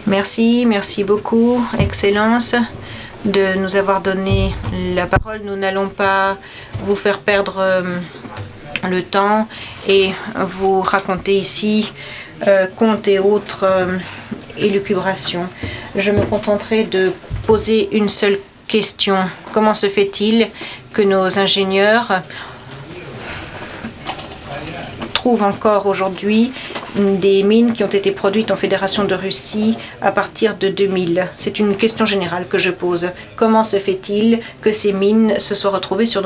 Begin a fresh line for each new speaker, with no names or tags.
Merci beaucoup, Excellence, de nous avoir donné la parole. Nous n'allons pas vous faire perdre le temps et vous raconter ici contes et autres élucubrations. Je me contenterai de poser une seule question. Comment se fait-il que nos ingénieurs trouvent encore aujourd'hui des mines qui ont été produites en Fédération de Russie à partir de 2000? C'est une question générale que je pose. Comment se fait-il que ces mines se soient retrouvées sur